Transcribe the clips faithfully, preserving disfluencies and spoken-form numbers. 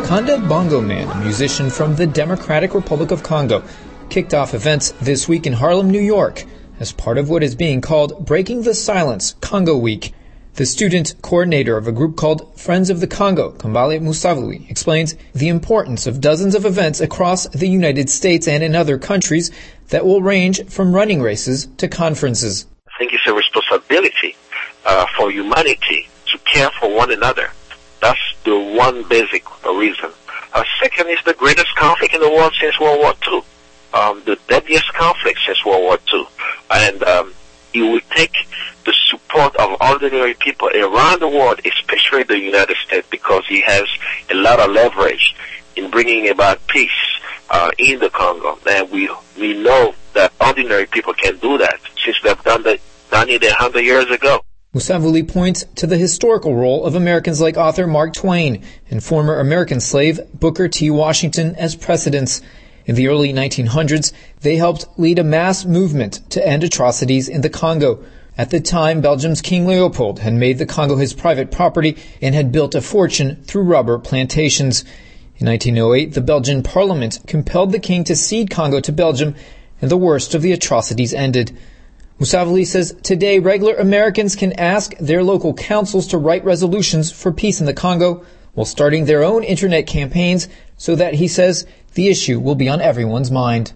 Kanda Bongo Man, a musician from the Democratic Republic of Congo, kicked off events this week in Harlem, New York, as part of what is being called Breaking the Silence Congo Week. The student coordinator of a group called Friends of the Congo, Kambale Musavuli, explains the importance of dozens of events across the United States and in other countries that will range from running races to conferences. I think it's a responsibility uh, for humanity to care for one another. That's the one basic reason. Uh, second is the greatest conflict in the world since World War Two. Um, the deadliest conflict since World War Two. And um, it will take the support of ordinary people around the world, especially the United States, because he has a lot of leverage in bringing about peace uh, in the Congo. And we we know that ordinary people can do that since they've done, the, done it a hundred years ago. Musavuli points to the historical role of Americans like author Mark Twain and former American slave Booker T. Washington as precedents. In the early nineteen hundreds, they helped lead a mass movement to end atrocities in the Congo. At the time, Belgium's King Leopold had made the Congo his private property and had built a fortune through rubber plantations. In nineteen oh eight, the Belgian parliament compelled the king to cede Congo to Belgium, and the worst of the atrocities ended. Musavuli says today regular Americans can ask their local councils to write resolutions for peace in the Congo while starting their own internet campaigns so that, he says, the issue will be on everyone's mind.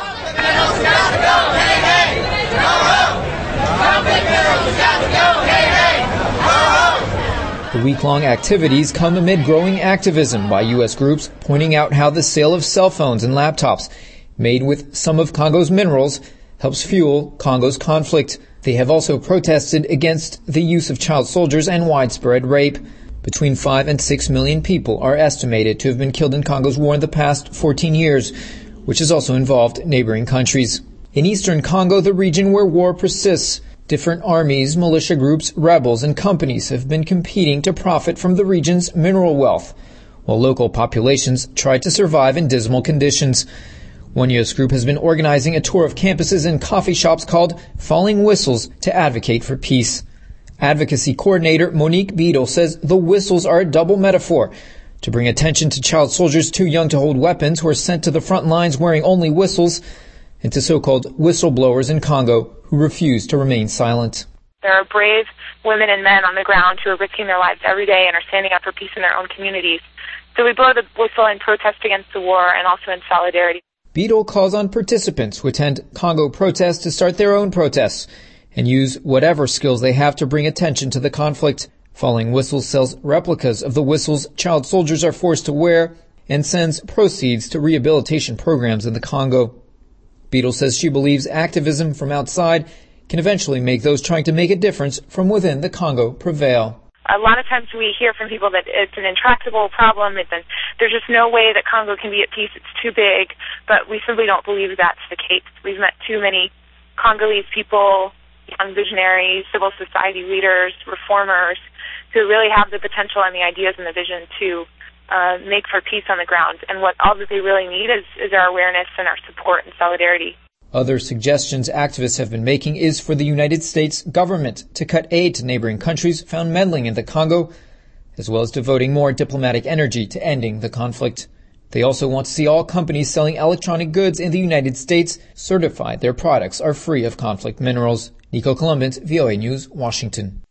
The week-long activities come amid growing activism by U S groups pointing out how the sale of cell phones and laptops made with some of Congo's minerals helps fuel Congo's conflict. They have also protested against the use of child soldiers and widespread rape. Between five and six million people are estimated to have been killed in Congo's war in the past fourteen years, which has also involved neighboring countries. In eastern Congo, the region where war persists, different armies, militia groups, rebels, and companies have been competing to profit from the region's mineral wealth, while local populations try to survive in dismal conditions. One U S group has been organizing a tour of campuses and coffee shops called Falling Whistles to advocate for peace. Advocacy coordinator Monique Beadle says the whistles are a double metaphor to bring attention to child soldiers too young to hold weapons who are sent to the front lines wearing only whistles, and to so-called whistleblowers in Congo who refuse to remain silent. There are brave women and men on the ground who are risking their lives every day and are standing up for peace in their own communities. So we blow the whistle in protest against the war and also in solidarity. Beadle calls on participants who attend Congo protests to start their own protests and use whatever skills they have to bring attention to the conflict. Falling Whistles sells replicas of the whistles child soldiers are forced to wear and sends proceeds to rehabilitation programs in the Congo. Beadle says she believes activism from outside can eventually make those trying to make a difference from within the Congo prevail. A lot of times we hear from people that it's an intractable problem, it's an, there's just no way that Congo can be at peace, it's too big, but we simply don't believe that's the case. We've met too many Congolese people, young visionaries, civil society leaders, reformers, who really have the potential and the ideas and the vision to uh, make for peace on the ground. And what all that they really need is, is our awareness and our support and solidarity. Other suggestions activists have been making is for the United States government to cut aid to neighboring countries found meddling in the Congo, as well as devoting more diplomatic energy to ending the conflict. They also want to see all companies selling electronic goods in the United States certify their products are free of conflict minerals. Nico Columbus, V O A News, Washington.